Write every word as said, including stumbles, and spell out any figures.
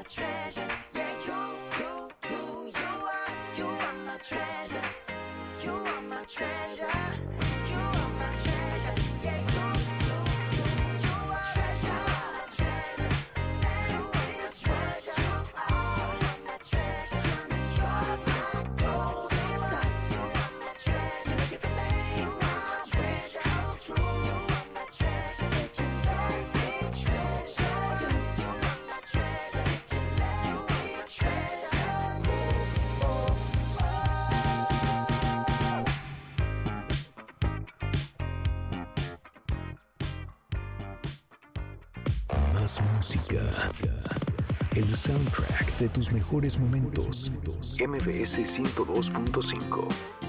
treasure. Yeah, you, you, you, you are, you are my treasure. You are my treasure. You are my treasure. Yeah, you, you, you, you are treasure. Treasure. You are my treasure. You are my treasure. You are my golden sun. You are my treasure. You can make my wish come true. You are my treasure. If you let me treasure you, you are my treasure. If you let me treasure you, oh, oh. Más música. El soundtrack de tus mejores momentos. M B S ciento dos punto cinco.